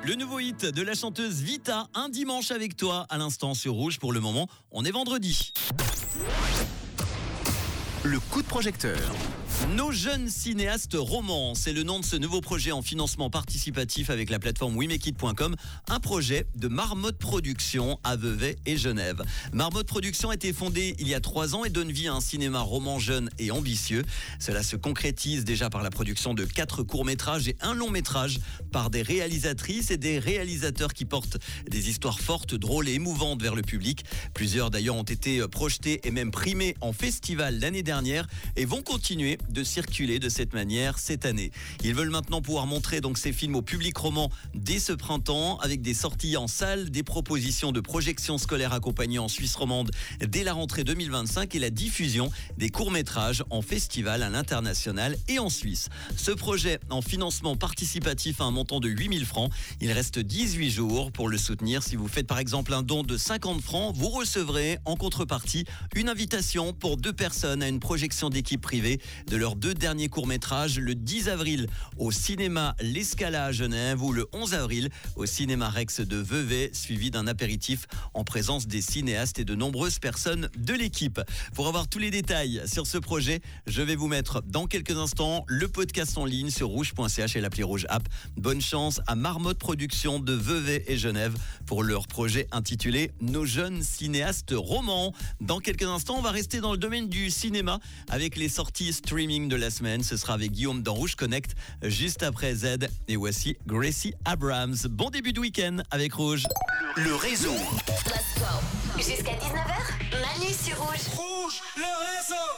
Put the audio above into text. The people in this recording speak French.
Le nouveau hit de la chanteuse Vita, Un dimanche avec toi, à l'instant sur Rouge. Pour le moment, on est vendredi. Le coup de projecteur. Nos jeunes cinéastes romans, c'est le nom de ce nouveau projet en financement participatif avec la plateforme WeMakeIt.com, un projet de Marmotte Productions à Vevey et Genève. Marmotte Productions a été fondée il y a 3 ans et donne vie à un cinéma roman jeune et ambitieux. Cela se concrétise déjà par la production de 4 courts-métrages et un long-métrage par des réalisatrices et des réalisateurs qui portent des histoires fortes, drôles et émouvantes vers le public. Plusieurs d'ailleurs ont été projetés et même primés en festival l'année dernière et vont continuer de circuler de cette manière cette année. Ils veulent maintenant pouvoir montrer donc ces films au public roman dès ce printemps avec des sorties en salle, des propositions de projections scolaires accompagnées en Suisse romande dès la rentrée 2025 et la diffusion des courts-métrages en festival à l'international et en Suisse. Ce projet en financement participatif à un montant de 8 000 francs. Il reste 18 jours pour le soutenir. Si vous faites par exemple un don de 50 francs, vous recevrez en contrepartie une invitation pour 2 personnes à une projection d'équipe privée de leurs 2 derniers courts-métrages le 10 avril au cinéma L'Escala à Genève ou le 11 avril au cinéma Rex de Vevey, suivi d'un apéritif en présence des cinéastes et de nombreuses personnes de l'équipe. Pour avoir tous les détails sur ce projet, je vais vous mettre dans quelques instants le podcast en ligne sur rouge.ch et l'appli Rouge App. Bonne chance à Marmotte Productions de Vevey et Genève pour leur projet intitulé Nos jeunes cinéastes romans. Dans quelques instants, on va rester dans le domaine du cinéma avec les sorties streaming de la semaine. Ce sera avec Guillaume dans Rouge Connect juste après Z. Et voici Gracie Abrams. Bon début de week-end avec Rouge. Le réseau. Let's go. Jusqu'à 19h, Manu sur Rouge. Rouge, le réseau.